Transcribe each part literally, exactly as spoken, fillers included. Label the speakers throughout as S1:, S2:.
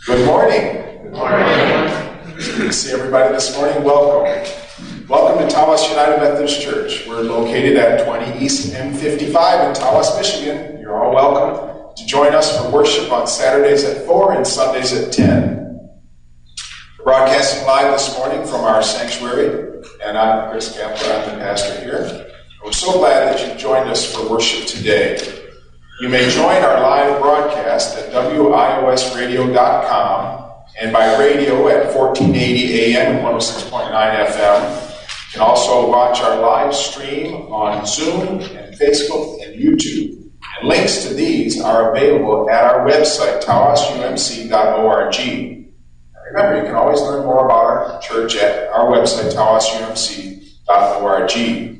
S1: Good morning.
S2: Good morning.
S1: It's good to see everybody this morning. Welcome. Welcome to Tawas United Methodist Church. We're located at twenty East M fifty-five in Tawas, Michigan. You're all welcome to join us for worship on Saturdays at four and Sundays at ten. We're broadcasting live this morning from our sanctuary, and I'm Chris Kapler. I'm the pastor here. We're so glad that you've joined us for worship today. You may join our live broadcast at W I O S radio dot com and by radio at fourteen eighty A M and one oh six point nine F M. You can also watch our live stream on Zoom and Facebook and YouTube. And links to these are available at our website, tawas U M C dot org. And remember, you can always learn more about our church at our website, tawas U M C dot org.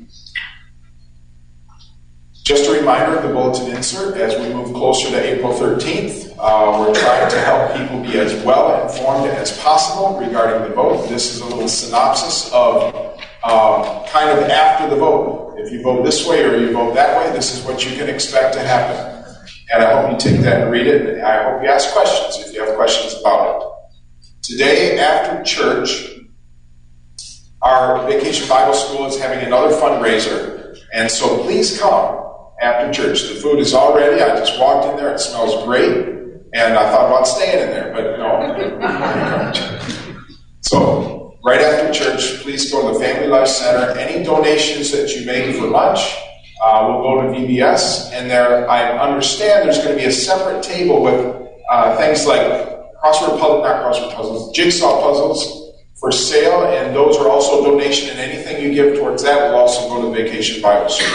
S1: Just a reminder of the bulletin insert as we move closer to April thirteenth. Uh, we're trying to help people be as well informed as possible regarding the vote. This is a little synopsis of um, kind of after the vote. If you vote this way or you vote that way, this is what you can expect to happen. And I hope you take that and read it. And I hope you ask questions if you have questions about it. Today, after church, our Vacation Bible School is having another fundraiser. And so please come after church. The food is all ready. I just walked in there. It smells great. And I thought about staying in there, but no. So, right after church, please go to the Family Life Center. Any donations that you make for lunch uh, will go to V B S. And there, I understand there's going to be a separate table with uh, things like crossword puzzles, not crossword puzzles, jigsaw puzzles for sale. And those are also donation. And anything you give towards that will also go to Vacation Bible School.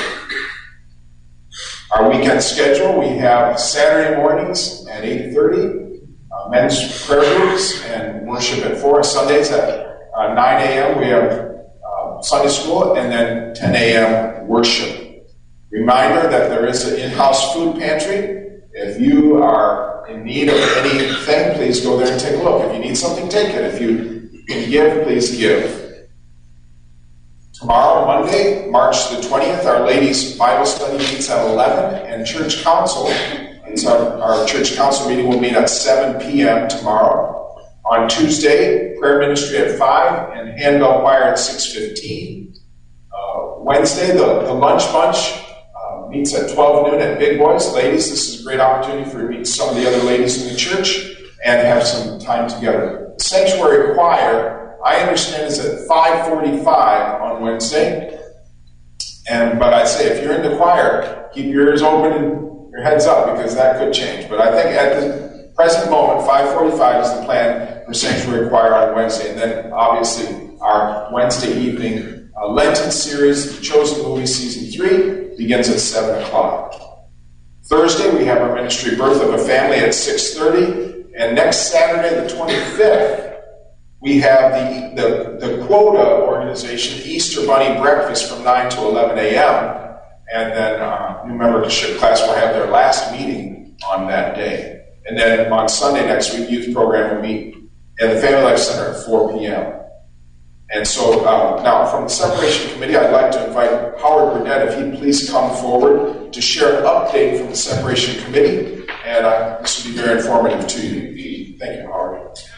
S1: Our weekend schedule, we have Saturday mornings at eight thirty, uh, men's prayer groups and worship at four, Sundays at uh, nine A M we have uh, Sunday school, and then ten A M worship. Reminder that there is an in-house food pantry. If you are in need of anything, please go there and take a look. If you need something, take it. If you can give, please give. Tomorrow, Monday, March the twentieth, our ladies' Bible study meets at eleven, and church council, and so our, our church council meeting will meet at seven P M tomorrow. On Tuesday, prayer ministry at five, and handbell choir at six fifteen. Uh, Wednesday, the, the lunch bunch uh, meets at twelve noon at Big Boys. Ladies, this is a great opportunity for you to meet some of the other ladies in the church and have some time together. Sanctuary choir, I understand, is at five forty-five on Wednesday. And but I say, if you're in the choir, keep your ears open and your heads up, because that could change. But I think at the present moment, five forty-five is the plan for Sanctuary Choir on Wednesday. And then, obviously, our Wednesday evening uh, Lenten series, The Chosen Movie Season three, begins at seven o'clock. Thursday, we have our ministry Birth of a Family at six thirty. And next Saturday, the twenty-fifth, we have the, the, the Quota organization, Easter Bunny Breakfast from nine to eleven A M And then uh, new membership class will have their last meeting on that day. And then on Sunday next week, youth program will meet at the Family Life Center at four P M And so uh, now from the Separation Committee, I'd like to invite Howard Burnett, if he'd please come forward to share an update from the Separation Committee. And uh, this will be very informative to you. Thank you, Howard.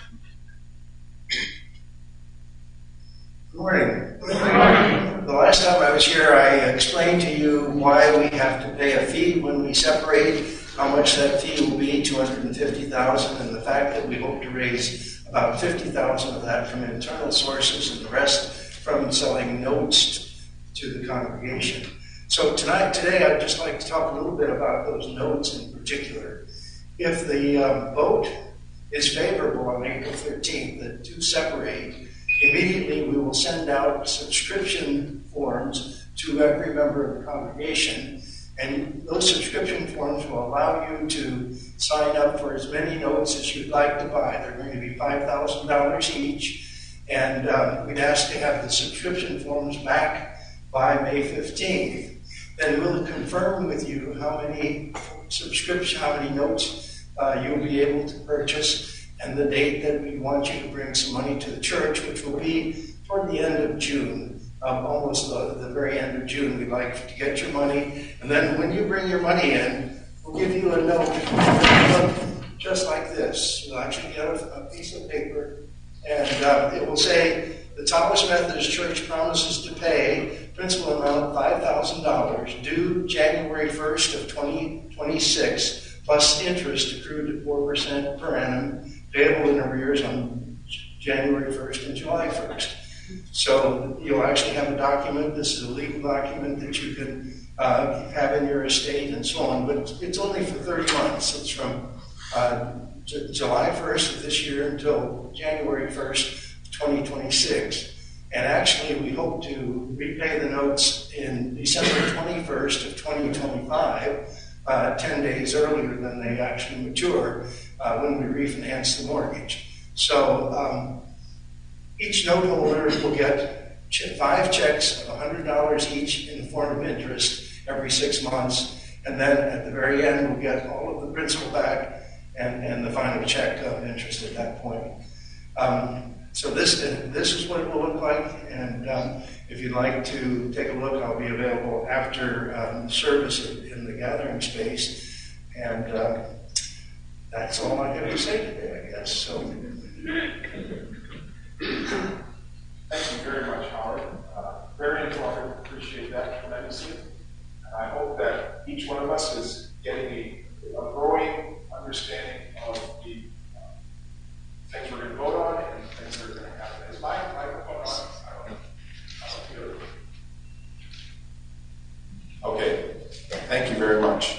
S2: Good morning. Good morning. The last time I was here, I explained to you why we have to pay a fee when we separate, how much that fee will be, two hundred fifty thousand dollars, and the fact that we hope to raise about fifty thousand dollars of that from internal sources and the rest from selling notes to the congregation. So tonight, today, I'd just like to talk a little bit about those notes in particular. If the um, vote is favorable on April thirteenth, that to separate, immediately we will send out subscription forms to every member of the congregation, and those subscription forms will allow you to sign up for as many notes as you'd like to buy. They're going to be five thousand dollars each, and um, we'd ask to have the subscription forms back by May fifteenth. Then we'll confirm with you how many subscription, how many notes uh, you'll be able to purchase, and the date that we want you to bring some money to the church, which will be toward the end of June, um, almost the, the very end of June. We'd like to get your money, and then when you bring your money in, we'll give you a note just like this. You'll actually get a, a piece of paper, and uh, it will say, the Tawas Methodist Church promises to pay principal amount five thousand dollars due January first of twenty twenty-six, plus interest accrued at four percent per annum, payable in arrears on January first and July first. So you'll actually have a document. This is a legal document that you can uh, have in your estate and so on, but it's only for thirty months. It's from uh, J- July first of this year until January first, twenty twenty-six. And actually, we hope to repay the notes in December twenty-first of twenty twenty-five, uh, ten days earlier than they actually mature uh, when we refinance the mortgage. So um, each note holder will get five checks of one hundred dollars each in the form of interest every six months. And then at the very end, we'll get all of the principal back and, and the final check of interest at that point. Um, so this, this is what it will look like. And um, if you'd like to take a look, I'll be available after um, service in the gathering space. And uh, that's all I have to say today, I guess. So.
S1: Thank you very much, Howard. Uh, very informative. Appreciate that tremendously. And I hope that each one of us is getting a, a growing understanding of the uh, things we're going to vote on and things that are going to happen. Is my microphone on? I don't, I don't hear it. Okay. Thank you very much.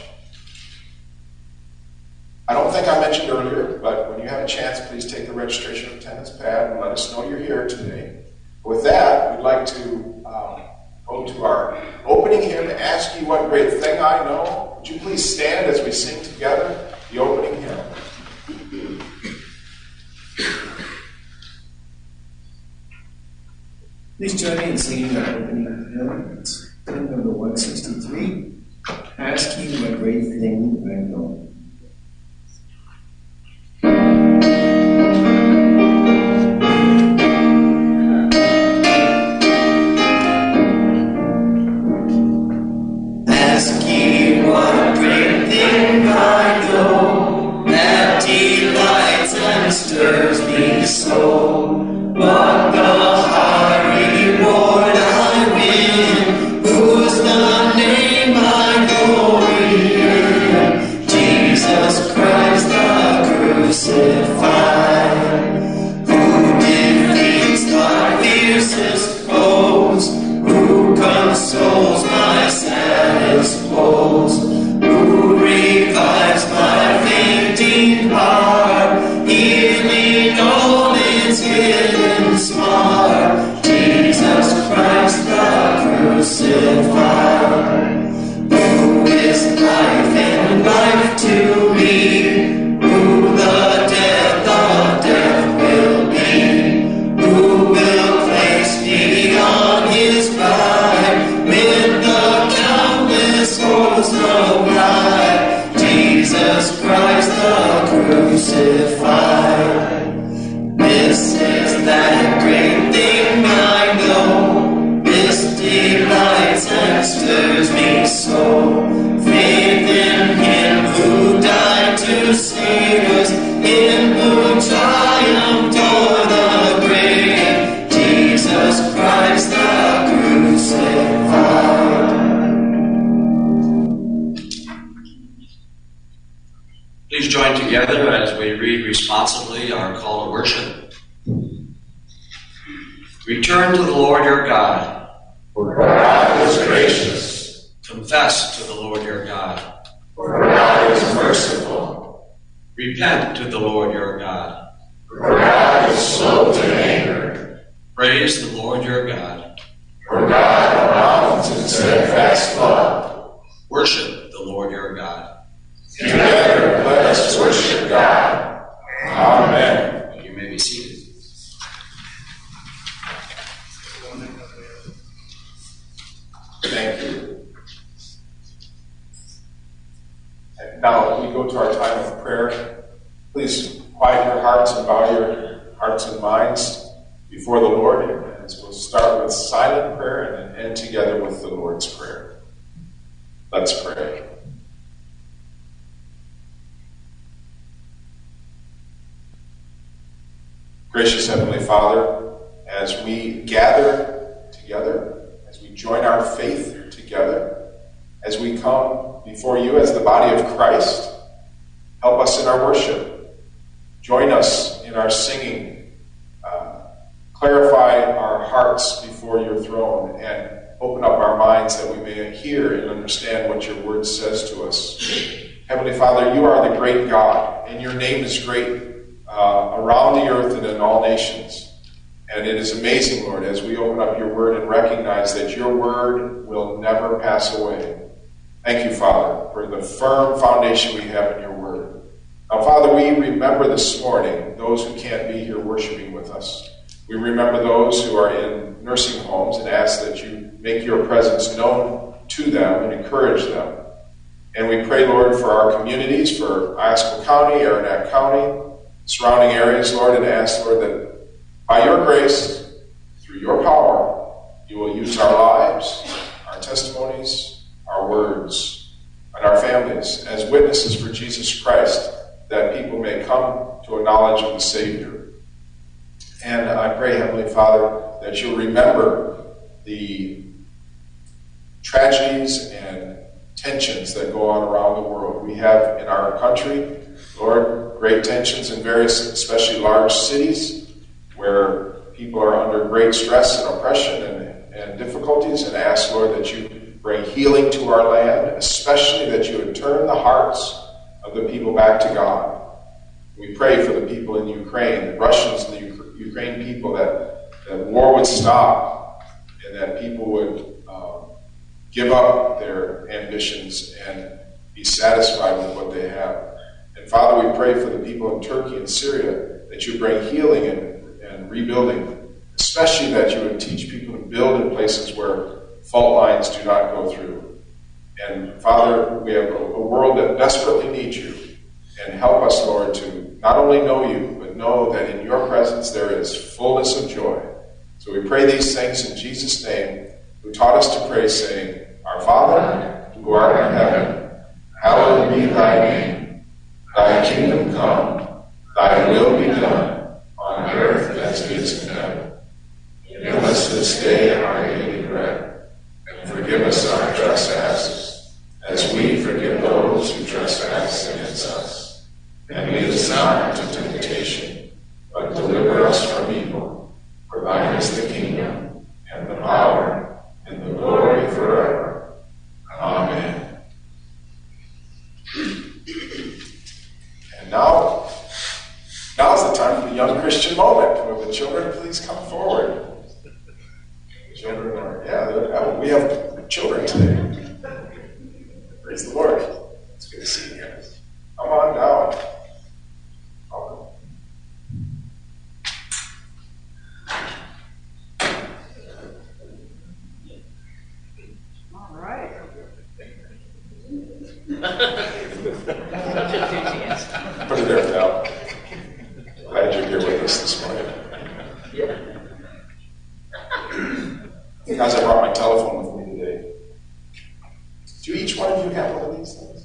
S1: I don't think I mentioned earlier, but when you have a chance, please take the registration attendance pad and let us know you're here today. With that, we'd like to um, go to our opening hymn, Ask You What Great Thing I Know. Would you please stand as we sing together the opening hymn?
S3: Please join me in singing the opening hymn. It's hymn number one sixty-three, Ask You What Great Thing I Know.
S4: Stirs me so. What the high reward I win, whose the name I glory in, Jesus Christ the crucified, who defeats my fiercest foes, who consoles my saddest woes, who revives my fainting heart, healing all its hidden smart, Jesus Christ the crucified, who is life and life to me, who the death of death will be, who will place me on his bride, with the countless hosts of light, Jesus Christ the crucified. This is that great thing I know, this delights and stirs me so, faith in him who died to save us, in who triumphed o'er the grave, Jesus Christ the crucified.
S5: Please join together as we read responsibly our call to worship. Return to the Lord your God.
S1: For God is gracious.
S5: Confess to the Lord your God.
S1: For God is merciful.
S5: Repent to the Lord your God.
S1: For God is slow to anger.
S5: Praise the Lord your God.
S1: For God abounds in steadfast love.
S5: Worship the Lord your God.
S1: Together let us worship God. Amen.
S5: You may be seated.
S1: Thank you. And now we go to our time of prayer. Please quiet your hearts and bow your hearts and minds before the Lord. And we'll start with silent prayer and then end together with the Lord's Prayer. Let's pray. Gracious Heavenly Father, as we gather together, as we join our faith together, as we come before you as the body of Christ, help us in our worship. Join us in our singing. Uh, clarify our hearts before your throne and open up our minds that we may hear and understand what your word says to us. Heavenly Father, you are the great God, and your name is great uh, around the earth and in all nations. And it is amazing, Lord, as we open up your word and recognize that your word will never pass away. Thank you, Father, for the firm foundation we have in your word. Now, Father, we remember this morning those who can't be here worshiping with us. We remember those who are in nursing homes and ask that you make your presence known to them and encourage them. And we pray, Lord, for our communities, for Iosco County, Aranac County, surrounding areas, Lord, and ask, Lord, that by your grace, through your power, you will use our lives, our testimonies, our words, and our families as witnesses for Jesus Christ, that people may come to a knowledge of the Savior. And I pray, Heavenly Father, that you'll remember the tragedies and tensions that go on around the world. We have in our country, Lord, great tensions in various, especially large cities, where people are under great stress and oppression and, and difficulties, and ask, Lord, that you bring healing to our land, especially that you would turn the hearts of the people back to God. We pray for the people in Ukraine, the Russians and the U- Ukraine people, that, that war would stop and that people would um, give up their ambitions and be satisfied with what they have. And Father, we pray for the people in Turkey and Syria, that you bring healing and, and rebuilding, especially that you would teach people to build in places where fault lines do not go through. And Father, we have a, a world that desperately needs you. And help us, Lord, to not only know you, but know that in your presence there is fullness of joy. So we pray these things in Jesus' name, who taught us to pray, saying, Our Father, who art in heaven, hallowed be thy name. Thy kingdom come, thy will be done, on earth as it is in heaven. Give us this day our daily bread, and forgive us our trespasses, as we forgive those who trespass against us. And lead us not into temptation, but deliver us from evil. For thine is the kingdom, and the power, and the glory forever. Amen. And now, now is the time for the young Christian moment. Will the children please come forward? The children are, yeah, we have children today. Praise the Lord. It's good to see you guys. Come on down. Welcome.
S6: All right.
S1: Put it there, pal. Glad you're here with us this morning. Guys, I brought my telephone with me today. Do each one of you have one of these things?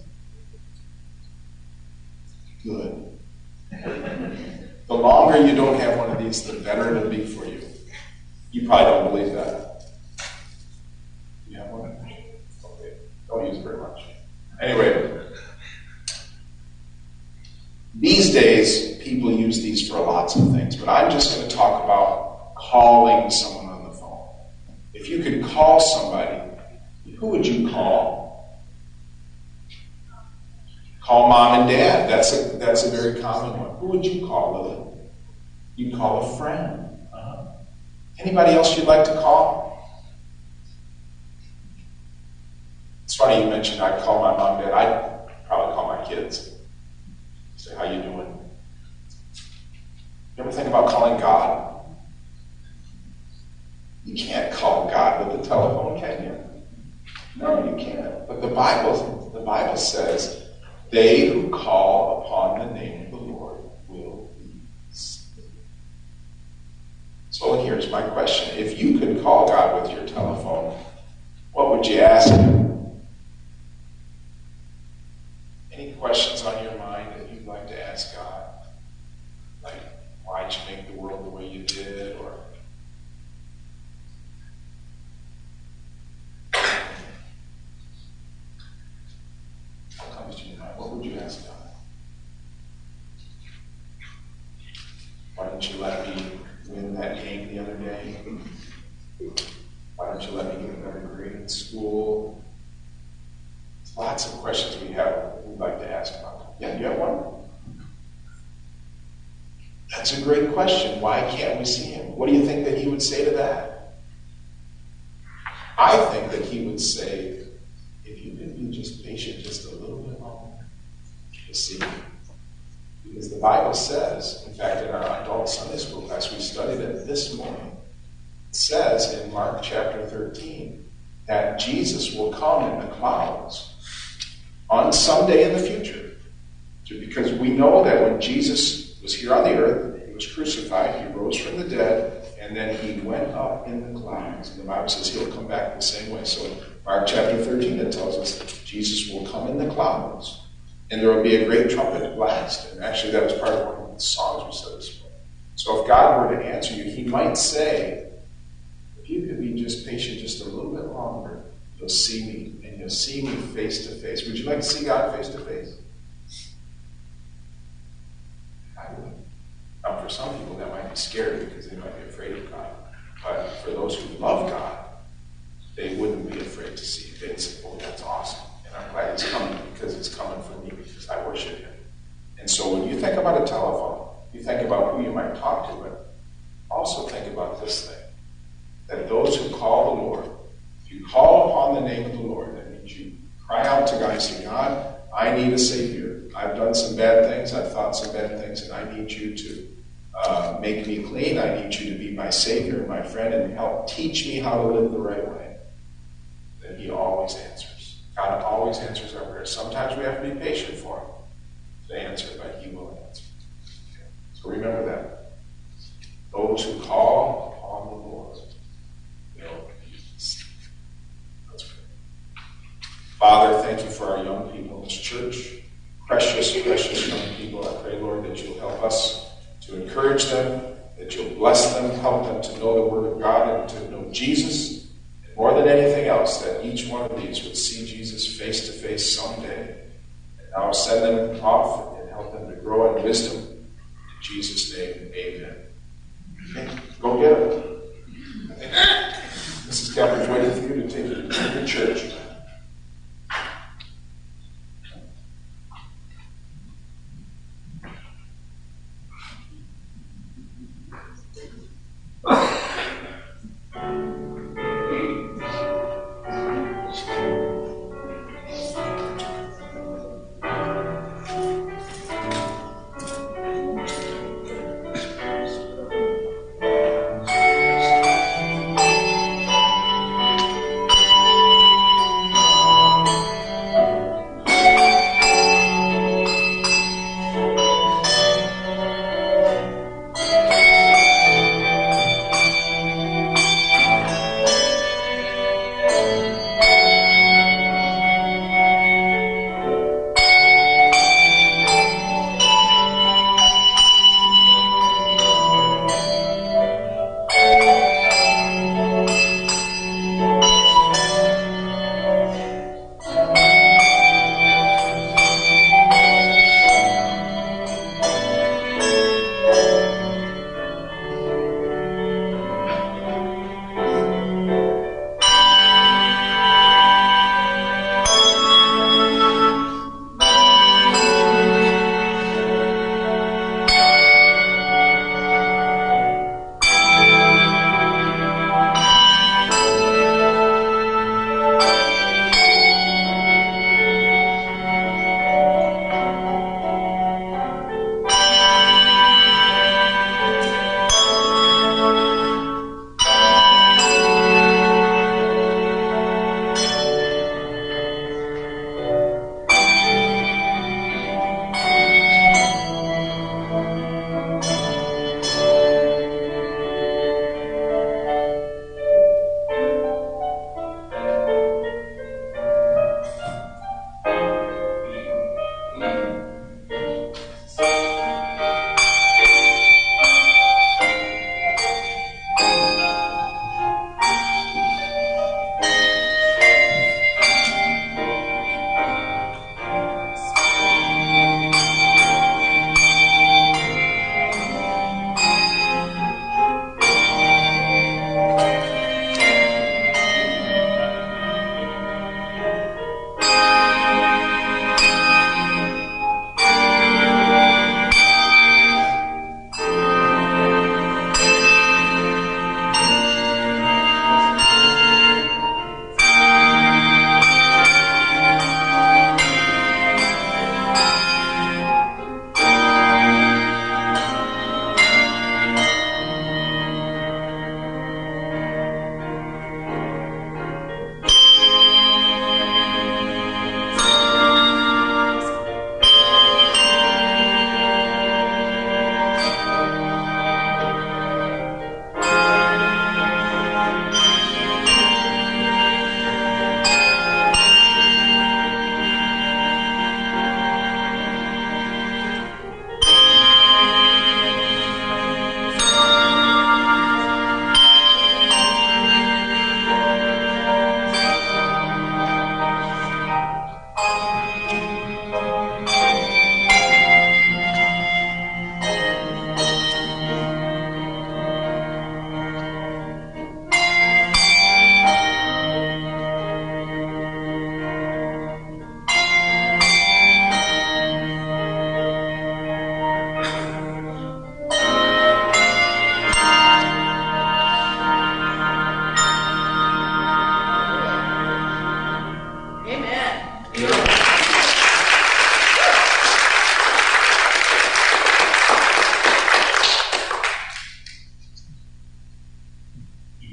S1: Good. The longer you don't have one of these, the better it'll be for you. You probably don't believe that. You have one? Okay. Don't use it very much. Anyway, these days, people use these for lots of things, but I'm just going to talk about calling someone on the phone. If you could call somebody, who would you call? Call mom and dad. That's a that's a very common one. Who would you call, Lily? You'd call a friend. Uh-huh. Anybody else you'd like to call? It's funny you mentioned I'd call my mom and dad. I'd probably call my kids. Say, how you doing? You ever think about calling God? You can't call God with the telephone, can you? No, you can't. But the Bible, the Bible says, they who call upon the name of the Lord will be saved. So here's my question. If you could call God with your telephone, what would you ask him? Any questions on your mind that you'd like to ask God? Like, why'd might you make the world the way you did, or what comes to your mind? What would you ask God? Why didn't you let me win that game the other day? Why don't you let me get a better grade in school? Lots of questions we have we'd like to ask about. Yeah, you have one? That's a great question. Why can't we see him? What do you think that he would say to that? I think that he would say, if you could be just patient just a little bit longer to see me. Because the Bible says, in fact, in our adult Sunday school class, we studied it this morning. It says in Mark chapter thirteen that Jesus will come in the clouds on someday in the future. Because we know that when Jesus was here on the earth, he was crucified, he rose from the dead, and then he went up in the clouds. And the Bible says he'll come back the same way. So in Mark chapter thirteen, it tells us that Jesus will come in the clouds. And there will be a great trumpet blast. And actually, that was part of one of the songs we said this morning. So if God were to answer you, he might say, if you could be just patient just a little bit longer, you'll see me, and you'll see me face to face. Would you like to see God face to face? I would. Now, for some people, that might be scary because they might be afraid of God. But for those who love God, they wouldn't be afraid to see him. They'd say, oh, that's awesome. And I'm glad it's coming because it's coming from me because I worship him. And so when you think about a telephone, you think about who you might talk to, but also think about this thing. That those who call the Lord, if you call upon the name of the Lord, that means you cry out to God and say, God, I need a Savior. I've done some bad things, I've thought some bad things, and I need you to uh, make me clean. I need you to be my Savior and my friend and help teach me how to live the right way. Then he always answers. God always answers our prayers. Sometimes we have to be patient for him to answer, but he will answer. Okay. So remember that. Those who call upon the Lord will be saved. Let's pray. Father, thank you for our young people in this church. Precious, precious young people. I pray, Lord, that you'll help us to encourage them, that you'll bless them, help them to know the Word of God and to know Jesus. More than anything else, that each one of these would see Jesus face to face someday. And now send them off and help them to grow in wisdom. In Jesus' name, amen. Okay, go get it. I think Missus Kepler's waiting for you to take you to the church.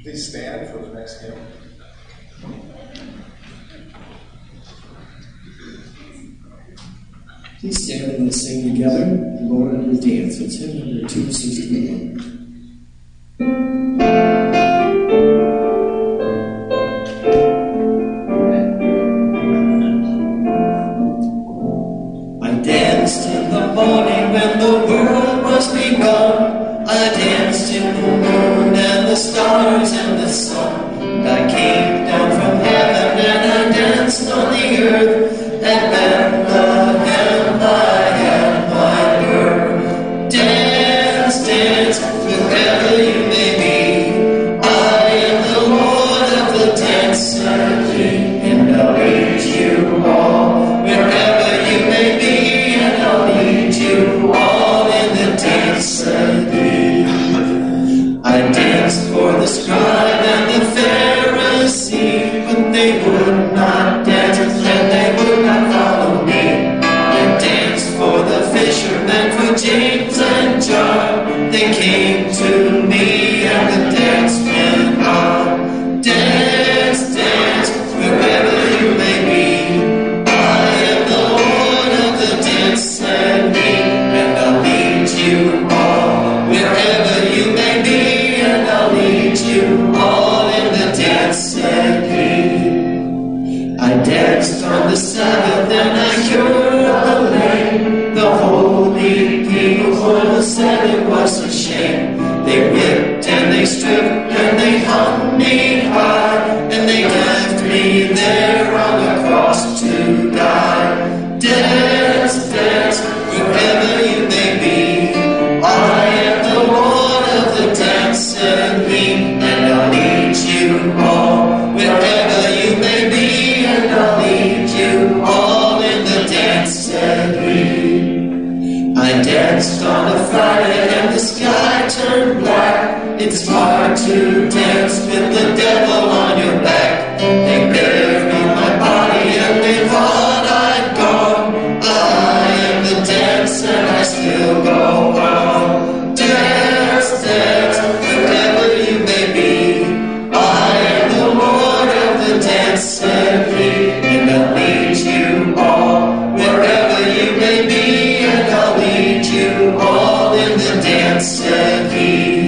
S1: Please stand for the next hymn.
S3: Please stand and let's sing together, Lord of the Dance. It's hymn number two sixty-one.
S4: I danced in the morning when the world was begun. I danced in the moon and the stars and the sun. And I came down from heaven and I danced on the earth. And Bethlehem I had my birth. Dance, dance, wherever you may be. I am the Lord of the dance certainly, and I'll lead you all wherever you may be, and I'll lead you all in the dance certainly. I danced for the scribe and the Pharisee, but they would not dance, and they would not follow me. I danced for the fishermen, for James and John. They came to me, and the dance went on. Dance, dance, wherever you may be. I am the Lord of the dance, said he, and I'll lead you all wherever you may be, and I'll lead you all in the dance, said he. I danced on the Sabbath and I cured the lame. The holy people said it was a shame. They whipped and they stripped and they hung me high, and they left me there on the cross to die. Dance, dance, wherever you may be. I am the Lord of the dance, said he, and I'll lead you all wherever you may be, and I'll lead you all in the dance, said he. I danced on a Friday and the sky turned black. It's hard to dance with the devil on your back. They buried my body and they thought I'd gone. I am the dance and I still go on. Dance, dance, wherever you may be. I am the Lord of the dance, said he, and I'll lead you all wherever you may be, and I'll lead you all in the dance, said he.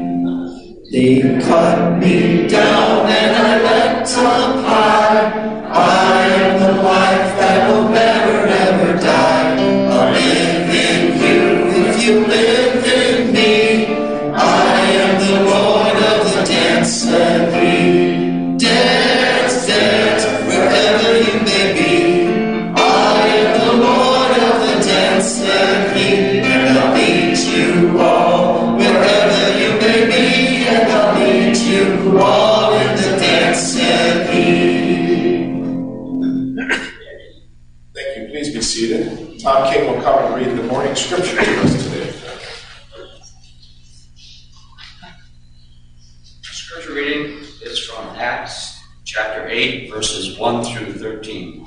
S4: They cut me down and I went up high. I am the life that will never ever die. I'll live in you if you live in me. I am the Lord of the dance, said he. Dance, dance, wherever you may be. I am the Lord of the dance, said he, and I'll lead you all wherever you may be, and I'll lead you all in the dance, said he.
S1: Thank you. Please be seated. Tom King will come and read the morning scripture to us today.
S5: Scripture reading is from Acts chapter eight, verses one through thirteen.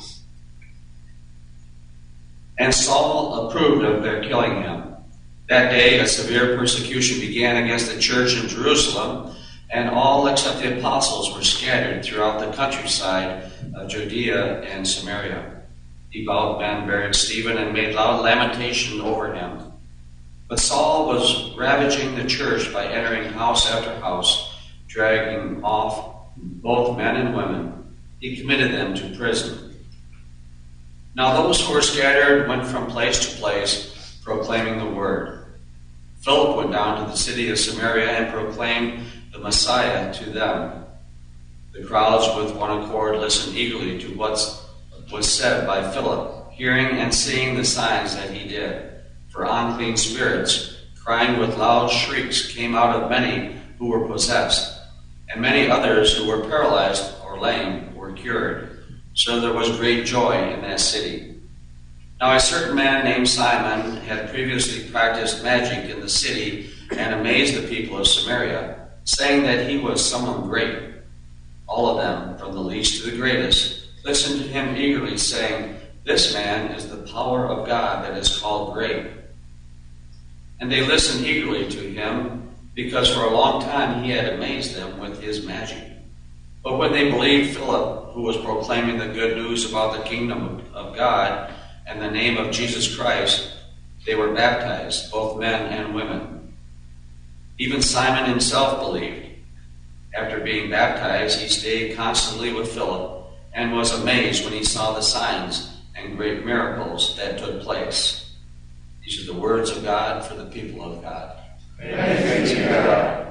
S5: And Saul approved of their killing him. That day a severe persecution began against the church in Jerusalem, and all except the apostles were scattered throughout the countryside of Judea and Samaria. Devout men buried Stephen and made loud lamentation over him. But Saul was ravaging the church by entering house after house, dragging off both men and women. He committed them to prison. Now those who were scattered went from place to place, proclaiming the word. Philip went down to the city of Samaria and proclaimed the Messiah to them. The crowds with one accord listened eagerly to what was said by Philip, hearing and seeing the signs that he did. For unclean spirits, crying with loud shrieks, came out of many who were possessed, and many others who were paralyzed or lame were cured. So there was great joy in that city. Now a certain man named Simon had previously practiced magic in the city and amazed the people of Samaria, saying that he was someone great. All of them, from the least to the greatest, listened to him eagerly, saying, "This man is the power of God that is called great." And they listened eagerly to him, because for a long time he had amazed them with his magic. But when they believed Philip, who was proclaiming the good news about the kingdom of God and the name of Jesus Christ, they were baptized, both men and women. Even Simon himself believed. After being baptized, he stayed constantly with Philip and was amazed when he saw the signs and great miracles that took place. These are the words of God for the people of God.
S1: Thanks be to God.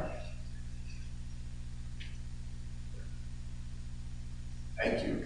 S1: Thank you.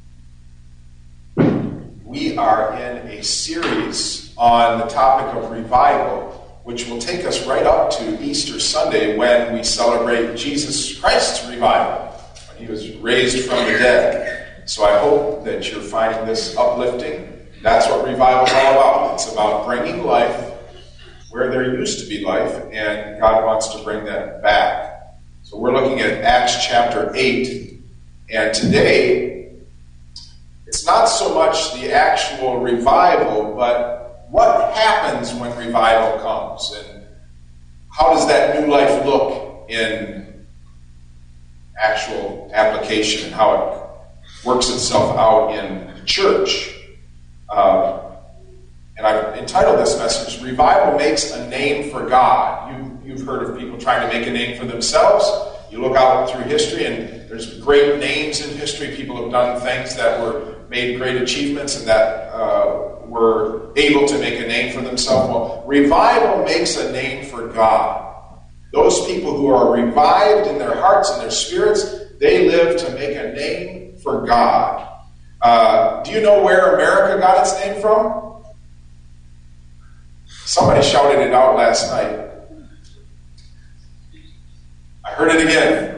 S1: We are in a series on the topic of revival, which will take us right up to Easter Sunday when we celebrate Jesus Christ's revival, when he was raised from the dead. So I hope that you're finding this uplifting. That's what revival is all about. It's about bringing life where there used to be life, and God wants to bring that back. So we're looking at Acts chapter eight. And today, it's not so much the actual revival, but what happens when revival comes, and how does that new life look in actual application, and how it works itself out in church. Uh, and I've entitled this message, Revival Makes a Name for God. You, you've heard of people trying to make a name for themselves. You look out through history, and there's great names in history. People have done things that were made great achievements and that uh, were able to make a name for themselves. Well, revival makes a name for God. Those people who are revived in their hearts and their spirits, they live to make a name for God. Uh, do you know where America got its name from? Somebody shouted it out last night. I heard it again.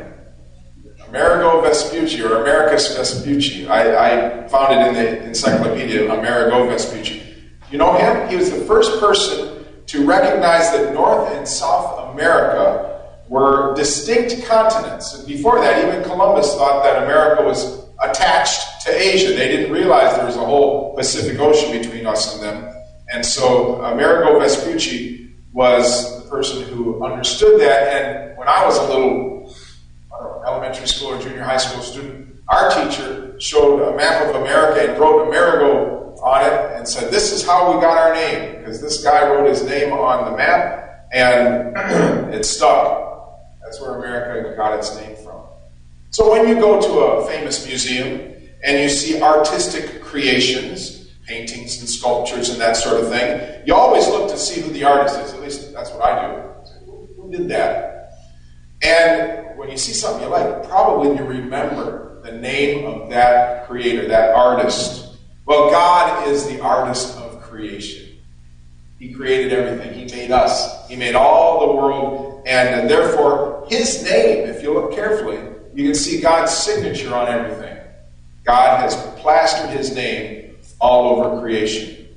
S1: Amerigo Vespucci, or Americus Vespucci. I, I found it in the encyclopedia, Amerigo Vespucci. You know him? He was the first person to recognize that North and South America were distinct continents. And before that, even Columbus thought that America was attached to Asia. They didn't realize there was a whole Pacific Ocean between us and them. And so Amerigo Vespucci was the person who understood that. And when I was a little I don't know, elementary school or junior high school student, our teacher showed a map of America and wrote Amerigo on it and said, this is how we got our name, because this guy wrote his name on the map and it stuck. That's where America got its name from. So when you go to a famous museum and you see artistic creations, paintings and sculptures and that sort of thing, you always look to see who the artist is. At least that's what I do. Who did that? And when you see something you like, probably you remember the name of that creator, that artist. Well, God is the artist of creation. He created everything. He made us. He made all the world. And therefore, his name, if you look carefully, you can see God's signature on everything. God has plastered his name all over creation.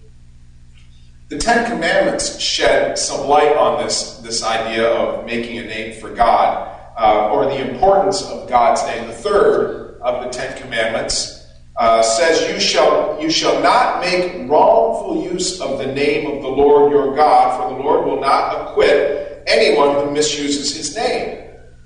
S1: The Ten Commandments shed some light on this, this idea of making a name for God, uh, or the importance of God's name. The third of the Ten Commandments uh, says, you shall, you shall not make wrongful use of the name of the Lord your God, for the Lord will not acquit anyone who misuses his name.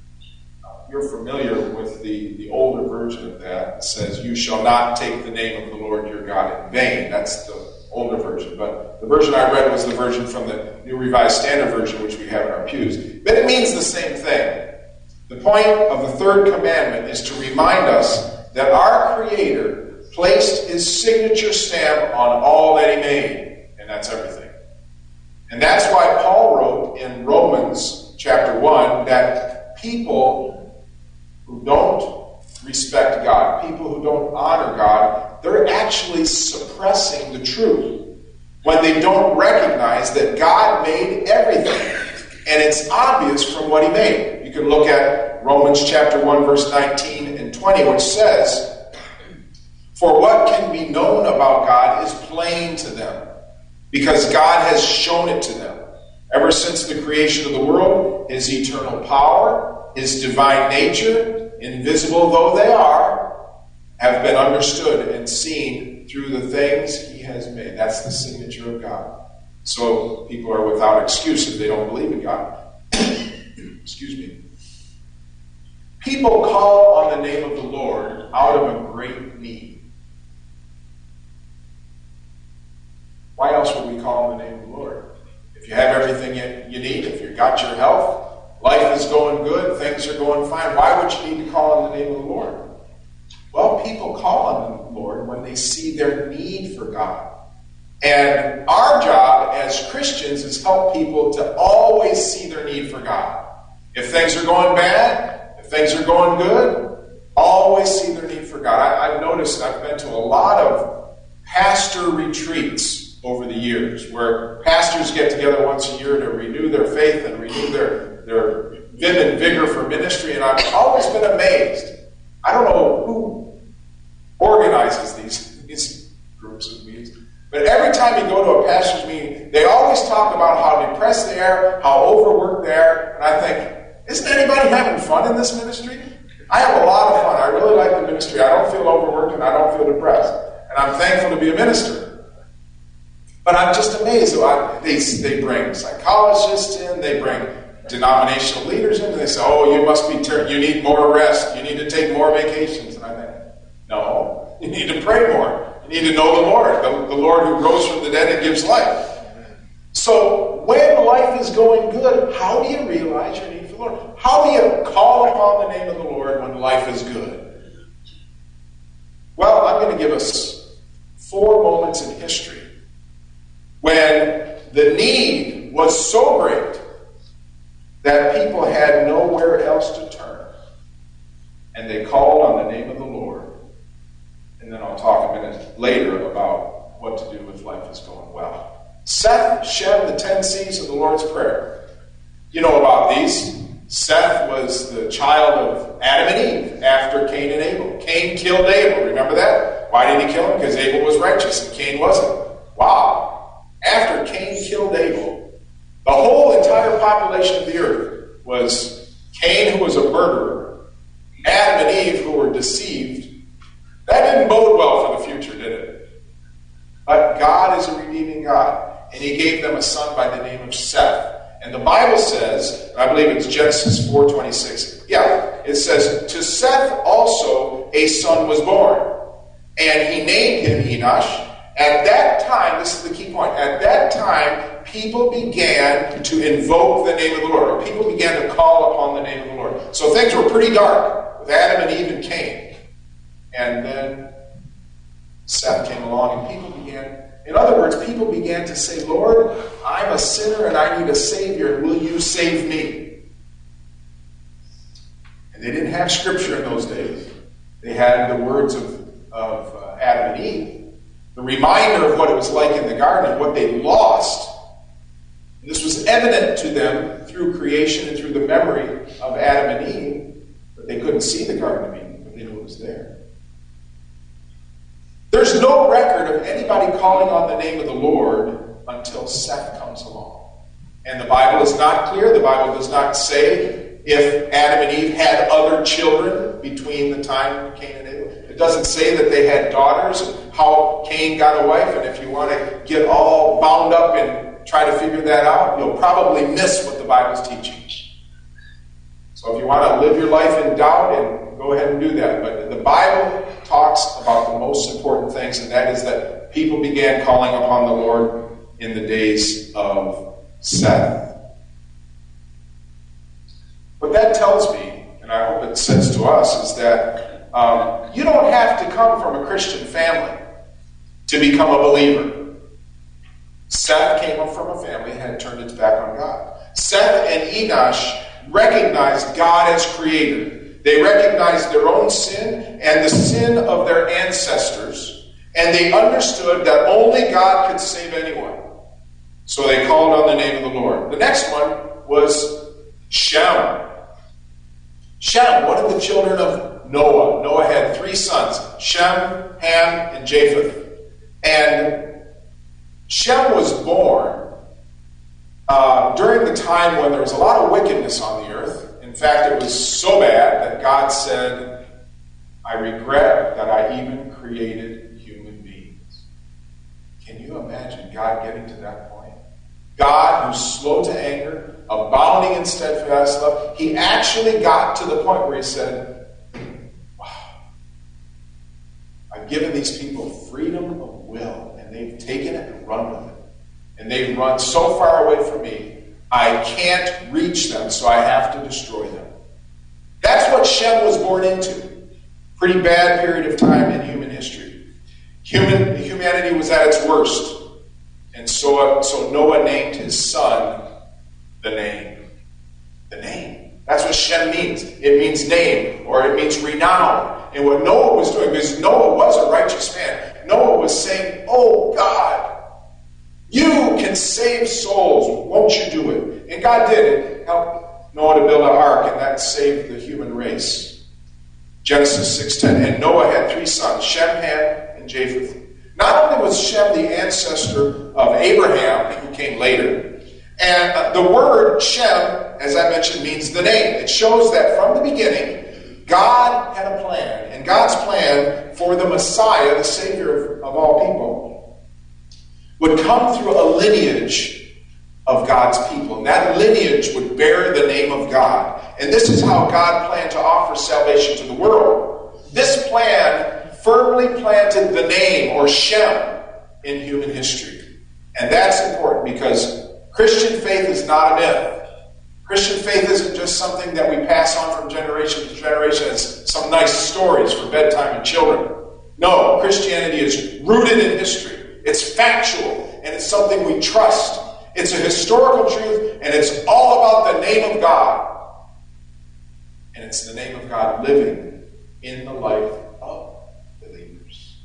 S1: You're familiar with the, the older version of that. It says, you shall not take the name of the Lord your God in vain. That's the older version. But the version I read was the version from the New Revised Standard Version, which we have in our pews. But it means the same thing. The point of the third commandment is to remind us that our Creator placed his signature stamp on all that he made. And that's everything. And that's why Paul wrote in Romans chapter one that people who don't respect God, people who don't honor God, they're actually suppressing the truth when they don't recognize that God made everything. And it's obvious from what he made. You can look at Romans chapter one, verse nineteen and twenty, which says, for what can be known about God is plain to them, because God has shown it to them. Ever since the creation of the world, his eternal power, his divine nature, invisible though they are, have been understood and seen through the things he has made. That's the signature of God. So people are without excuse if they don't believe in God. excuse me, people call on the name of the Lord out of a great need. Why else would we call on the name of the Lord? If you have everything you need, if you've got your health, life is going good, things are going fine, why would you need to call on the name of the Lord? Well, people call on the Lord when they see their need for God. And our job as Christians is help people to always see their need for God. If things are going bad, if things are going good, always see their need for God. I, I've noticed, I've been to a lot of pastor retreats over the years where pastors get together once a year to renew their faith and renew their, their vim and vigor for ministry. And I've always been amazed. I don't know who organizes these, these groups of meetings. But every time you go to a pastor's meeting, they always talk about how depressed they are, how overworked they are. And I think, isn't anybody having fun in this ministry? I have a lot of fun. I really like the ministry. I don't feel overworked and I don't feel depressed. And I'm thankful to be a minister. But I'm just amazed. They, they bring psychologists in, they bring denominational leaders in, and they say, oh, you must be, ter- you need more rest. You need to take more vacations. And I think, no, you need to pray more. You need to know the Lord, the, the Lord who rose from the dead and gives life. So when life is going good, how do you realize your need for the Lord? How do you call upon the name of the Lord when life is good? Well, I'm going to give us four moments in history when the need was so great that people had nowhere else to turn. And they called on the name of the Lord. And then I'll talk a minute later about what to do if life is going well. Seth, Shem, the ten C's of the Lord's Prayer. You know about these. Seth was the child of Adam and Eve after Cain and Abel. Cain killed Abel. Remember that? Why did he kill him? Because Abel was righteous and Cain wasn't. Wow. After Cain killed Abel, the whole entire population of the earth was Cain, who was a murderer, Adam and Eve, who were deceived. That didn't bode well for the future, did it? But God is a redeeming God, and he gave them a son by the name of Seth. And the Bible says, I believe it's Genesis four twenty-six, yeah, it says, to Seth also a son was born, and he named him Enosh. At that time, this is the key point, at that time, people began to invoke the name of the Lord, or people began to call upon the name of the Lord. So things were pretty dark with Adam and Eve and Cain. And then Seth came along and people began, in other words, people began to say, Lord, I'm a sinner and I need a Savior. Will you save me? And they didn't have Scripture in those days. They had the words of, of uh, Adam and Eve, the reminder of what it was like in the garden and what they lost. And this was evident to them through creation and through the memory of Adam and Eve, but they couldn't see the Garden of Eden, but they knew it was there. There's no record of anybody calling on the name of the Lord until Seth comes along. And the Bible is not clear. The Bible does not say if Adam and Eve had other children between the time of Cain and Abel. It doesn't say that they had daughters and how Cain got a wife. And if you want to get all bound up and try to figure that out, you'll probably miss what the Bible's teaching. So if you want to live your life in doubt, and go ahead and do that. But the Bible talks about the most important things, and that is that people began calling upon the Lord in the days of Seth. What that tells me, and I hope it says to us, is that um, you don't have to come from a Christian family to become a believer. Seth came up from a family that had turned its back on God. Seth and Enosh recognized God as creator. They recognized their own sin and the sin of their ancestors, and they understood that only God could save anyone. So they called on the name of the Lord. The next one was Shem. Shem, one of the children of Noah. Noah had three sons, Shem, Ham, and Japheth. And Shem was born uh, during the time when there was a lot of wickedness on the earth. In fact, it was so bad that God said, I regret that I even created human beings. Can you imagine God getting to that point? God who's slow to anger, abounding in steadfast love. He actually got to the point where he said, wow, I've given these people freedom of will, and they've taken it and run with it. And they've run so far away from me, I can't reach them, so I have to destroy them. That's what Shem was born into. Pretty bad period of time in human history. Human humanity was at its worst. And so, so Noah named his son the name. The name. That's what Shem means. It means name, or it means renown. And what Noah was doing, because Noah was a righteous man, Noah was saying, oh God, you can save souls. Won't you do it? And God did it. Helped Noah to build an ark, and that saved the human race. Genesis six ten. And Noah had three sons, Shem, Ham, and Japheth. Not only was Shem the ancestor of Abraham, who came later, and uh, the word Shem, as I mentioned, means the name. It shows that from the beginning, God had a plan. And God's plan for the Messiah, the Savior of, of all people, would come through a lineage of God's people. And that lineage would bear the name of God. And this is how God planned to offer salvation to the world. This plan firmly planted the name, or Shem, in human history. And that's important because Christian faith is not a myth. Christian faith isn't just something that we pass on from generation to generation as some nice stories for bedtime and children. No, Christianity is rooted in history. It's factual, and it's something we trust. It's a historical truth, and it's all about the name of God. And it's the name of God living in the life of believers.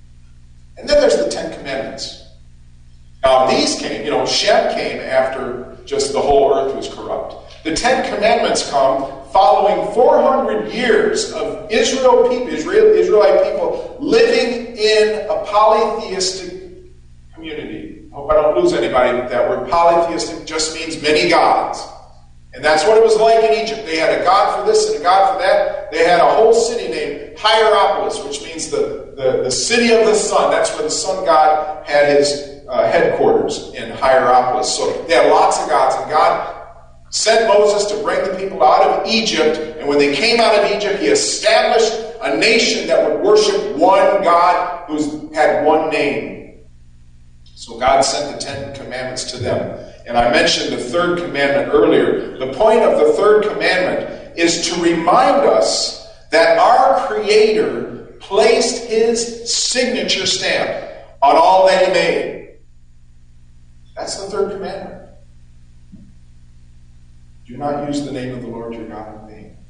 S1: And then there's the Ten Commandments. Now, these came, you know, Shem came after just the whole earth was corrupt. The Ten Commandments come following four hundred years of Israel people, Israel, Israelite people living in a polytheistic community. I hope I don't lose anybody. That word polytheistic just means many gods. And that's what it was like in Egypt. They had a god for this and a god for that. They had a whole city named Hierapolis, which means the, the, the city of the sun. That's where the sun god had his uh, headquarters, in Hierapolis. So they had lots of gods. And God sent Moses to bring the people out of Egypt. And when they came out of Egypt, he established a nation that would worship one God who had one name. So God sent the Ten Commandments to them. And I mentioned the third commandment earlier. The point of the third commandment is to remind us that our Creator placed his signature stamp on all that he made. That's the third commandment. Do not use the name of the Lord your God in vain.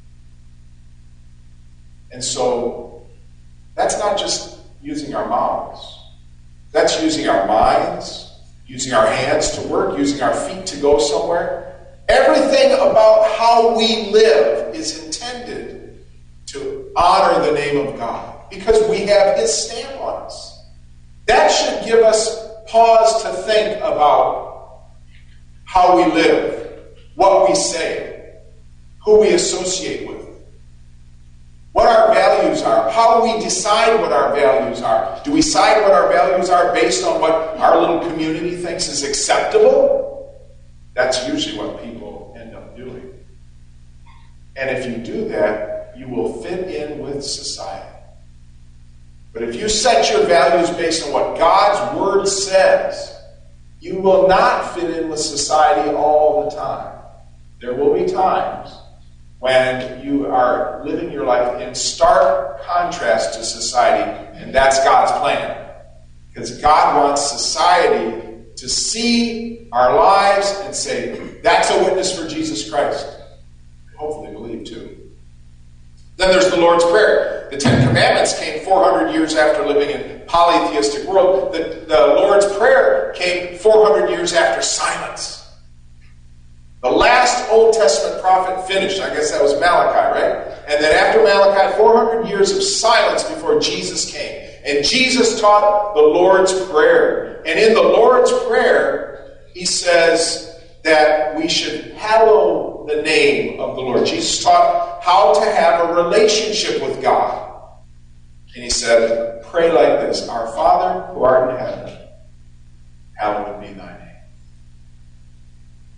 S1: And so, that's not just using our mouths. That's using our minds, using our hands to work, using our feet to go somewhere. Everything about how we live is intended to honor the name of God because we have his stamp on us. That should give us pause to think about how we live, what we say, who we associate with, what our values are, how we decide what our values are. Do we decide what our values are based on what our little community thinks is acceptable? That's usually what people end up doing. And if you do that, you will fit in with society. But if you set your values based on what God's Word says, you will not fit in with society all the time. There will be times when you are living your life in stark contrast to society, and that's God's plan. Because God wants society to see our lives and say, that's a witness for Jesus Christ. Hopefully believe too. Then there's the Lord's Prayer. The Ten Commandments came four hundred years after living in a polytheistic world. The, the Lord's Prayer came four hundred years after silence. The last Old Testament prophet finished. I guess that was Malachi, right? And then after Malachi, four hundred years of silence before Jesus came. And Jesus taught the Lord's Prayer. And in the Lord's Prayer, he says that we should hallow the name of the Lord. Jesus taught how to have a relationship with God. And he said, pray like this, Our Father who art in heaven, hallowed be thy name.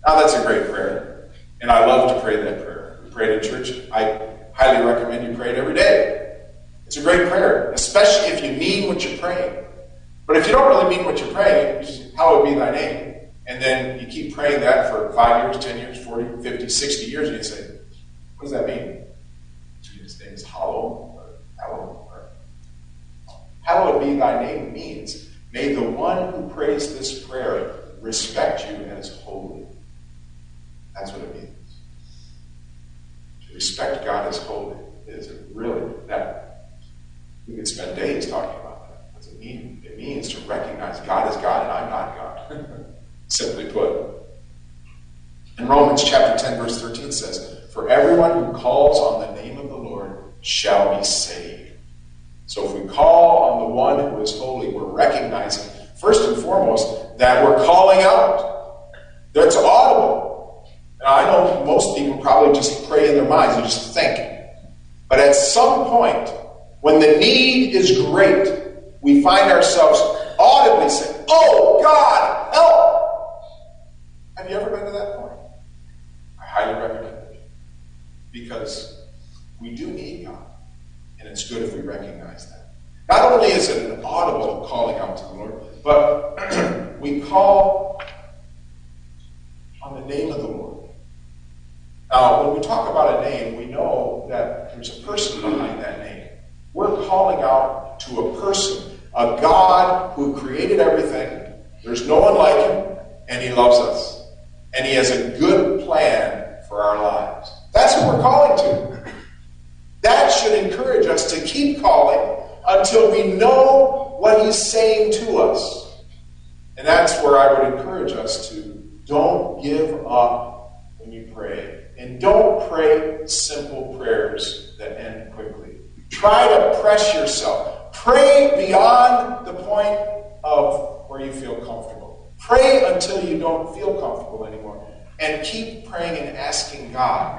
S1: Now that's a great prayer, and I love to pray that prayer. We pray it in church. I highly recommend you pray it every day. It's a great prayer, especially if you mean what you're praying. But if you don't really mean what you're praying, you just, hallowed be thy name. And then you keep praying that for five years, ten years, forty, fifty, sixty years, and you say, what does that mean? His name is hallowed, or hallowed. Or, hallowed be thy name means, may the one who prays this prayer respect you as holy. That's what it means. To respect God as holy is really that. We could spend days talking about that. What does it mean? It means to recognize God is God and I'm not God. Simply put. And Romans chapter ten, verse thirteen says, for everyone who calls on the name of the Lord shall be saved. So if we call on the one who is holy, we're recognizing, first and foremost, that we're calling out. That's audible. And I know most people probably just pray in their minds and just think. But at some point, when the need is great, we find ourselves audibly saying, oh, God, help! Have you ever been to that point? I highly recommend it. Because we do need God. And it's good if we recognize that. Not only is it an audible calling out to the Lord, but we call on the name of the Lord. Now, when we talk about a name, we know that there's a person behind that name. We're calling out to a person, a God who created everything. There's no one like him, and he loves us. And he has a good plan for our lives. That's what we're calling to. That should encourage us to keep calling until we know what he's saying to us. And that's where I would encourage us to don't give up when you pray. And don't pray simple prayers that end quickly. Try to press yourself. Pray beyond the point of where you feel comfortable. Pray until you don't feel comfortable anymore. And keep praying and asking God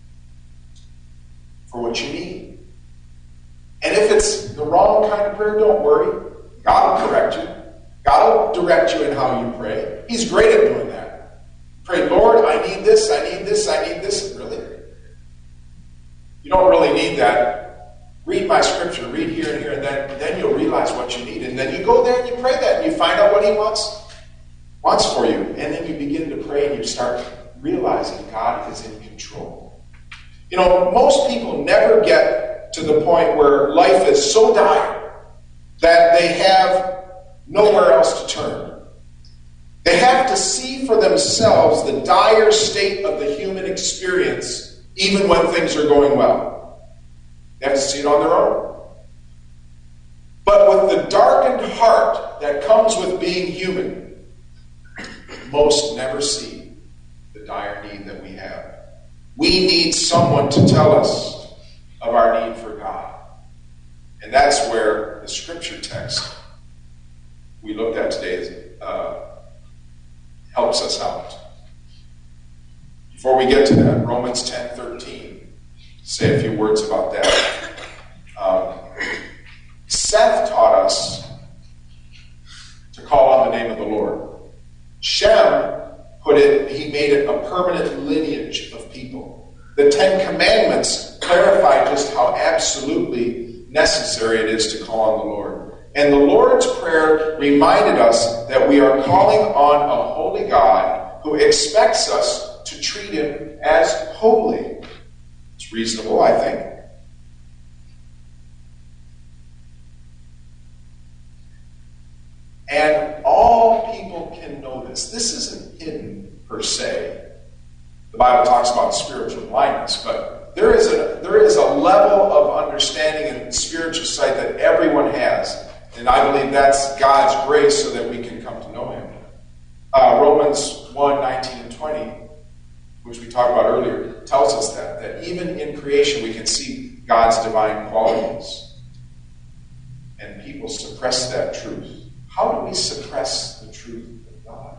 S1: for what you need. And if it's the wrong kind of prayer, don't worry. God will correct you. God will direct you in how you pray. He's great at doing that. Pray, Lord, I need this, I need this, I need this. Really? You don't really need that. Read my scripture, read here and here, and then, then you'll realize what you need. And then you go there and you pray that, and you find out what he wants, wants for you. And then you begin to pray, and you start realizing God is in control. You know, most people never get to the point where life is so dire that they have nowhere else to turn. They have to see for themselves the dire state of the human experience, even when things are going well. They have to see it on their own. But with the darkened heart that comes with being human, most never see the dire need that we have. We need someone to tell us of our need for God. And that's where the scripture text we looked at today is, uh, helps us out. Before we get to that, Romans ten thirteen, say a few words about that. Um, Seth taught us to call on the name of the Lord. Shem put it, he made it a permanent lineage of people. The Ten Commandments clarify just how absolutely necessary it is to call on the Lord. And the Lord's Prayer reminded us that we are calling on a holy God who expects us to treat him as holy. It's reasonable, I think. And all people can know this. This isn't hidden per se. The Bible talks about spiritual blindness, but there is a there is a level of understanding and spiritual sight that everyone has. And I believe that's God's grace so that we can come to know him. Uh, Romans one, nineteen and twenty, which we talked about earlier, tells us that, that even in creation we can see God's divine qualities. And people suppress that truth. How do we suppress the truth of God?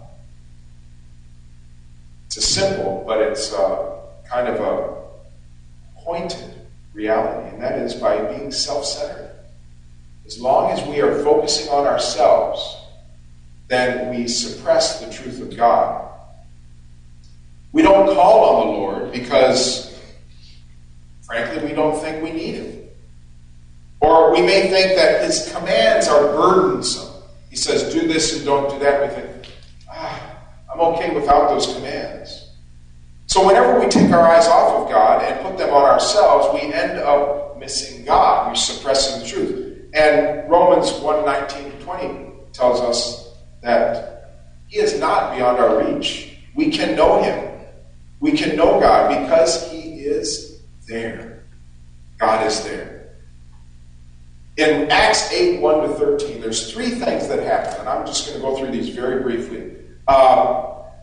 S1: It's a simple, but it's a, kind of a pointed reality, and that is by being self-centered. As long as we are focusing on ourselves, then we suppress the truth of God. We don't call on the Lord because, frankly, we don't think we need him. Or we may think that his commands are burdensome. He says, do this and don't do that. We think, ah, I'm okay without those commands. So whenever we take our eyes off of God and put them on ourselves, we end up missing God. We're suppressing the truth. And Romans one nineteen to twenty tells us that he is not beyond our reach. We can know him. We can know God because he is there. God is there. In Acts eight, one to thirteen, there's three things that happen, and I'm just going to go through these very briefly. Uh,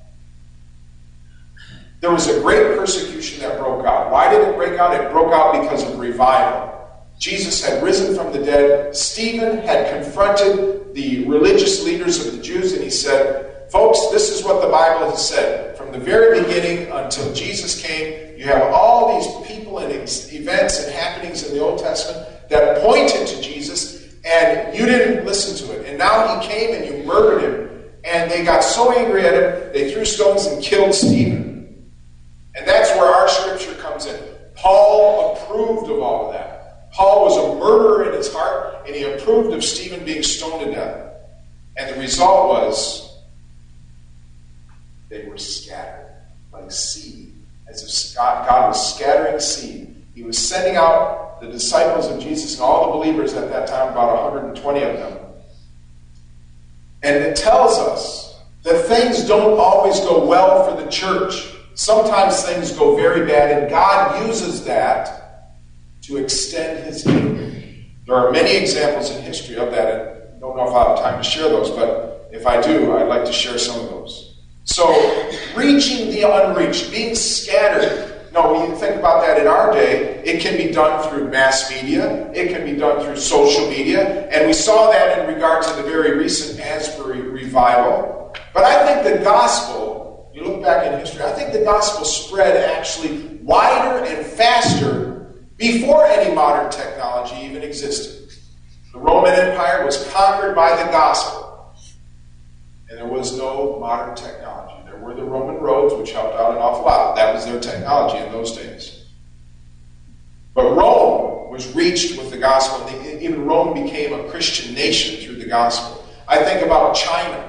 S1: there was a great persecution that broke out. Why did it break out? It broke out because of revival. Jesus had risen from the dead. Stephen had confronted the religious leaders of the Jews, and he said, folks, this is what the Bible has said. From the very beginning until Jesus came, you have all these people and events and happenings in the Old Testament that pointed to Jesus, and you didn't listen to it. And now he came and you murdered him, and they got so angry at him, they threw stones and killed Stephen. And that's where our scripture comes in. Paul approved of all of that. Paul was a murderer in his heart, and he approved of Stephen being stoned to death. And the result was they were scattered like seed, as if God, God was scattering seed. He was sending out the disciples of Jesus and all the believers at that time, about one hundred twenty of them. And it tells us that things don't always go well for the church. Sometimes things go very bad, and God uses that to extend his kingdom. There are many examples in history of that, and I don't know if I have time to share those, but if I do, I'd like to share some of those. So, reaching the unreached, being scattered. No, when you think about that in our day, it can be done through mass media, it can be done through social media, and we saw that in regard to the very recent Asbury revival. But I think the gospel, you look back in history, I think the gospel spread actually wider and faster before any modern technology even existed. The Roman Empire was conquered by the gospel, and there was no modern technology. There were the Roman roads, which helped out an awful lot. That was their technology in those days. But Rome was reached with the gospel. Even Rome became a Christian nation through the gospel. I think about China.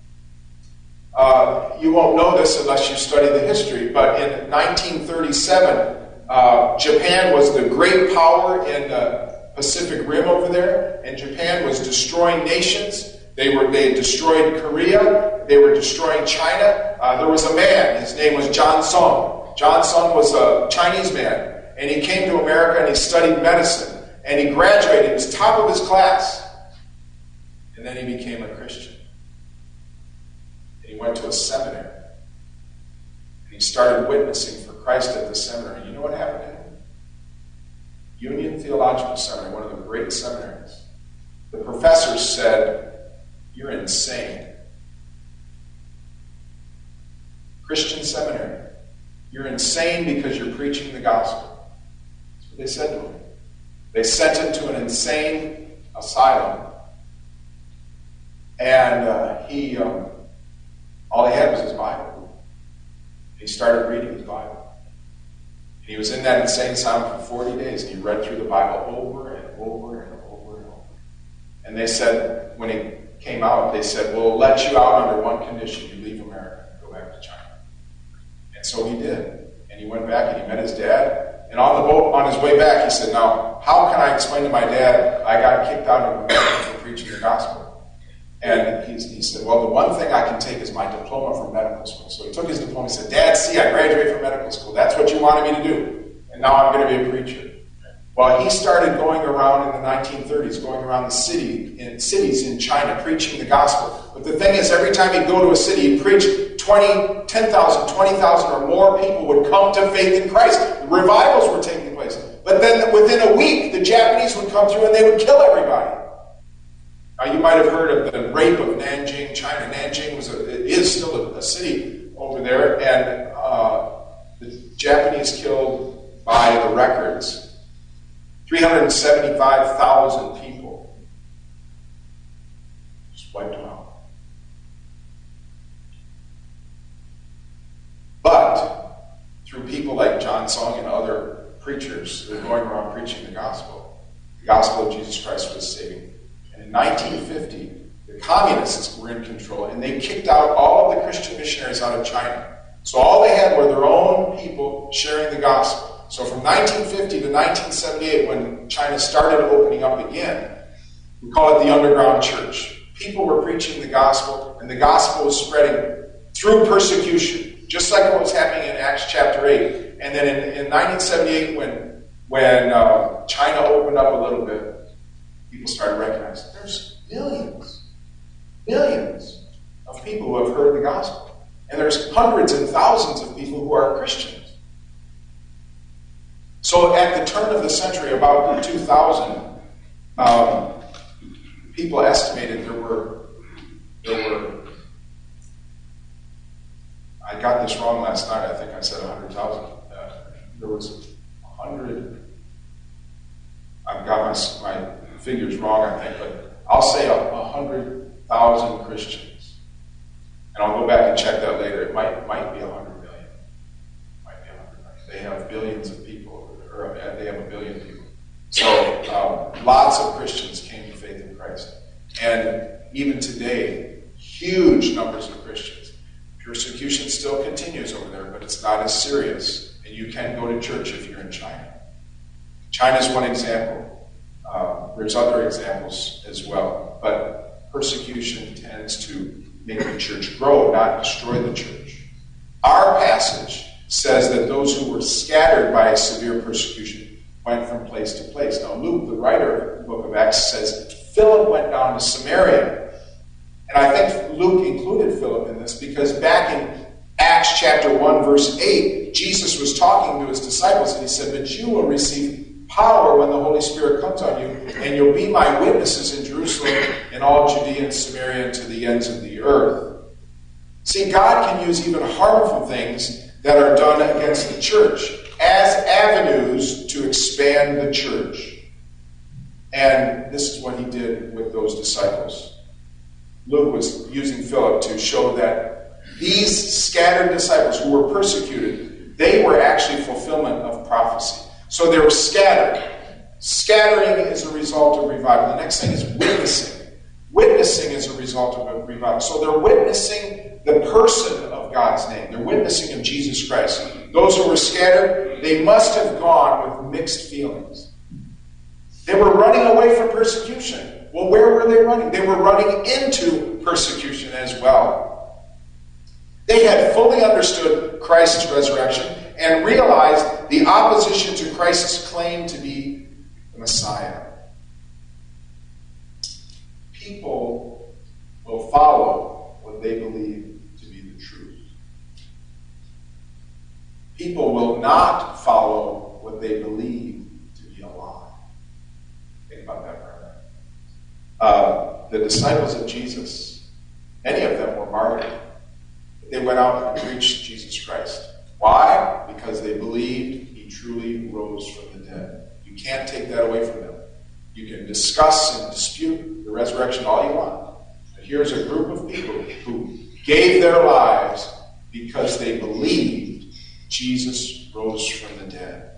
S1: Uh, you won't know this unless you study the history, but in nineteen thirty-seven, uh, Japan was the great power in the Pacific Rim over there, and Japan was destroying nations. They were they destroyed Korea. They were destroying China. Uh, there was a man. His name was John Sung. John Sung was a Chinese man, and he came to America and he studied medicine, and he graduated. He was top of his class, and then he became a Christian. He went to a seminary, and he started witnessing for Christ at the seminary. You know what happened to him? Union Theological Seminary, one of the great seminaries. The professors said, "You're insane." Christian seminary, "You're insane because you're preaching the gospel." That's what they said to him. They sent him to an insane asylum, and uh, he... Um, All he had was his Bible. He started reading his Bible. He was in that insane asylum for forty days, and he read through the Bible over and over and over and over. And they said, when he came out, they said, "We'll let you out under one condition. You leave America and go back to China." And so he did. And he went back and he met his dad. And on the boat, on his way back, he said, "Now, how can I explain to my dad I got kicked out of America for preaching the gospel?" And he, he said, "Well, the one thing I can take is my diploma from medical school." So he took his diploma and said, "Dad, see, I graduated from medical school. That's what you wanted me to do. And now I'm going to be a preacher." Well, he started going around in the nineteen thirties, going around the city, in cities in China, preaching the gospel. But the thing is, every time he'd go to a city, he'd preach, twenty, ten thousand, twenty thousand or more people would come to faith in Christ. The revivals were taking place. But then within a week, the Japanese would come through and they would kill everybody. Now, you might have heard of the rape of Nanjing, China. Nanjing was a, it is still a, a city over there, and uh, the Japanese killed, by the records, three hundred seventy-five thousand people. Just wiped them out. But John Sung and other preachers. They're going around preaching the gospel. The gospel of Jesus Christ was saving. And in nineteen fifty, the communists were in control, and they kicked out all of the Christian missionaries out of China. So all they had were their own people sharing the gospel. So from nineteen fifty to nineteen seventy-eight, when China started opening up again, we call it the underground church. People were preaching the gospel, and the gospel was spreading through persecution, just like what was happening in Acts chapter eight. And then in, in nineteen seventy-eight, when, when uh, China opened up a little bit, people started recognizing there's millions, millions of people who have heard the gospel. And there's hundreds and thousands of people who are Christians. So at the turn of the century, about two thousand, um, people estimated there were, there were, I got this wrong last night, I think I said one hundred thousand. Uh, there was one hundred, I've got my, my figures wrong, I think, but I'll say one hundred thousand Christians. And I'll go back and check that later. It might might be one hundred million. Might be one hundred million. They have billions of people, or they have a billion people. So um, lots of Christians came to faith in Christ. And even today, huge numbers of Christians. Persecution still continues over there, but it's not as serious. And you can go to church if you're in China. China's one example. Um, there's other examples as well. But persecution tends to make the church grow, not destroy the church. Our passage says that those who were scattered by severe persecution went from place to place. Now Luke, the writer of the book of Acts, says Philip went down to Samaria. And I think Luke included Philip in this because back in Acts chapter one, verse eight, Jesus was talking to his disciples and he said, "But you will receive power when the Holy Spirit comes on you, and you'll be my witnesses in Jerusalem, in all Judea and Samaria, and to the ends of the earth." See, God can use even harmful things that are done against the church as avenues to expand the church. And this is what he did with those disciples. Luke was using Philip to show that these scattered disciples who were persecuted, they were actually fulfillment of prophecy. So they were scattered. Scattering is a result of revival. The next thing is witnessing. Witnessing is a result of a revival. So they're witnessing the person of God's name. They're witnessing of Jesus Christ. Those who were scattered, they must have gone with mixed feelings. They were running away from persecution. Well, where were they running? They were running into persecution as well. They had fully understood Christ's resurrection and realized the opposition to Christ's claim to be the Messiah. People will follow what they believe to be the truth. People will not follow what they believe to be a lie. Think about that for a minute. Uh, the disciples of Jesus, many of them were martyred. They went out and preached Jesus Christ. Why? Because they believed he truly rose from the dead. You can't take that away from them. You can discuss and dispute the resurrection all you want. But here's a group of people who gave their lives because they believed Jesus rose from the dead.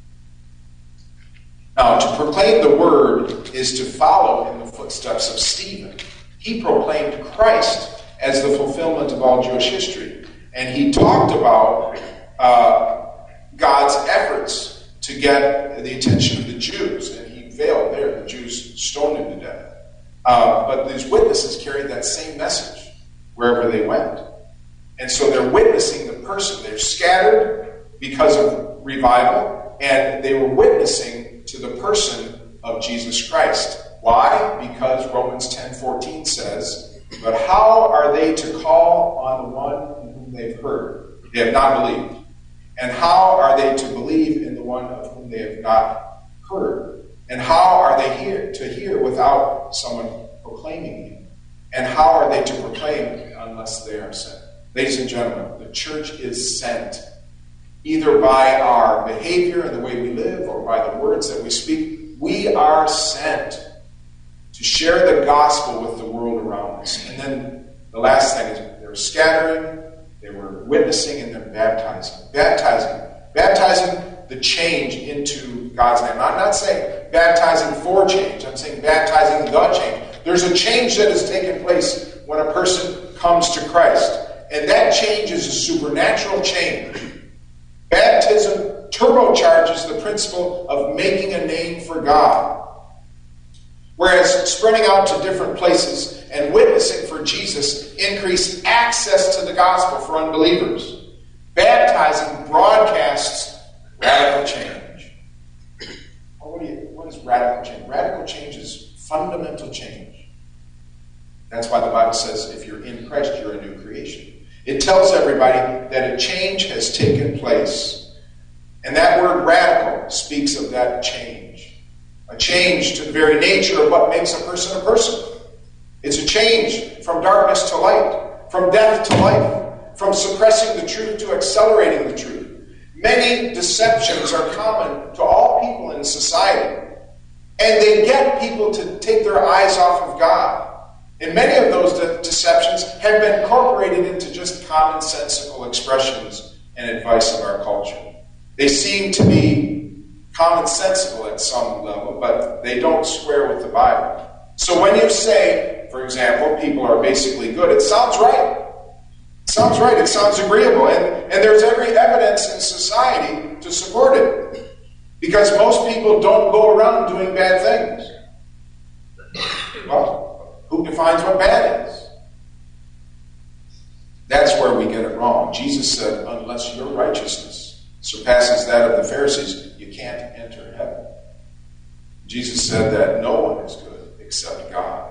S1: Now, to proclaim the word is to follow in the footsteps of Stephen. He proclaimed Christ as the fulfillment of all Jewish history. And he talked about uh, God's efforts to get the attention of the Jews. And he failed there. The Jews stoned him to death. Uh, but these witnesses carried that same message wherever they went. And so they're witnessing the person. They're scattered because of revival, and they were witnessing to the person of Jesus Christ. Why? Because Romans ten fourteen says, "But how are they to call on the one in whom they've heard? They have not believed. And how are they to believe in the one of whom they have not heard? And how are they here to hear without someone proclaiming him? And how are they to proclaim unless they are sent?" Ladies and gentlemen, the church is sent either by our behavior and the way we live or by the words that we speak. We are sent to share the gospel with the world around us. And then the last thing is they were scattering, they were witnessing, and then baptizing. Baptizing Baptizing the change into God's name. I'm not saying baptizing for change. I'm saying baptizing the change. There's a change that has taken place when a person comes to Christ. And that change is a supernatural change. Baptism turbocharges the principle of making a name for God. Whereas spreading out to different places and witnessing for Jesus increased access to the gospel for unbelievers. Baptizing broadcasts radical change. Well, what, do you, what is radical change? Radical change is fundamental change. That's why the Bible says if you're in Christ, you're a new creation. It tells everybody that a change has taken place. And that word radical speaks of that change. A change to the very nature of what makes a person a person. It's a change from darkness to light, from death to life, from suppressing the truth to accelerating the truth. Many deceptions are common to all people in society, and they get people to take their eyes off of God. And many of those de- deceptions have been incorporated into just commonsensical expressions and advice of our culture. They seem to be commonsensical at some level, but they don't square with the Bible. So when you say, for example, people are basically good, it sounds right. It sounds right. It sounds agreeable. And, and there's every evidence in society to support it. Because most people don't go around doing bad things. Well, who defines what bad is? That's where we get it wrong. Jesus said, unless your righteousness surpasses that of the Pharisees, you can't enter heaven. Jesus said that no one is good except God.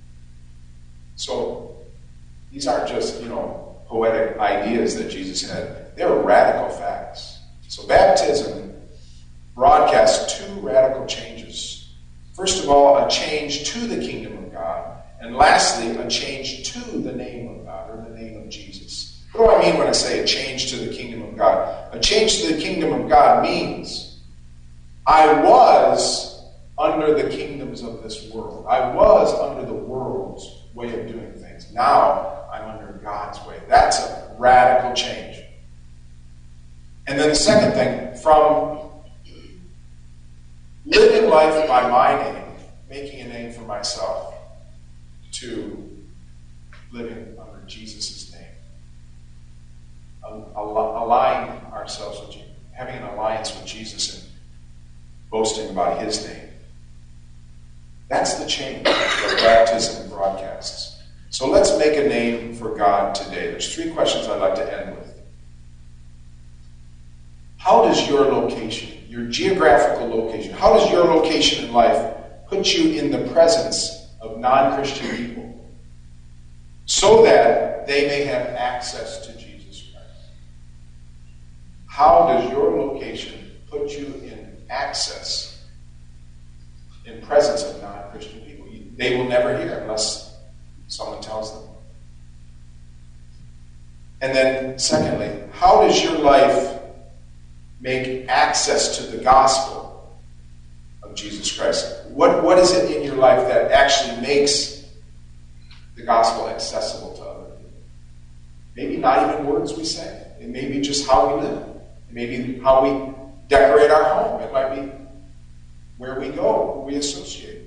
S1: So these aren't just, you know, poetic ideas that Jesus had. They're radical facts. So baptism broadcasts two radical changes. First of all, a change to the kingdom of God. And lastly, a change to the name of God, or the name of Jesus. What do I mean when I say a change to the kingdom of God? A change to the kingdom of God means I was under the kingdoms of this world. I was under the world's way of doing things. Now I'm under God's way. That's a radical change. And then the second thing, from living life by my name, making a name for myself, to living under Jesus' name. Aligning ourselves with Jesus, having an alliance with Jesus and boasting about his name. That's the change that baptism broadcasts. So let's make a name for God today. There's three questions I'd like to end with. How does your location, your geographical location, how does your location in life put you in the presence of non-Christian people so that they may have access to Jesus Christ? How does your location put you in access, in presence of non-Christian people? They will never hear unless someone tells them. And then, secondly, how does your life make access to the gospel of Jesus Christ? What, what is it in your life that actually makes the gospel accessible to other people? Maybe not even words we say. It may be just how we live. It may be how we decorate our home. It might be where we go, who we associate.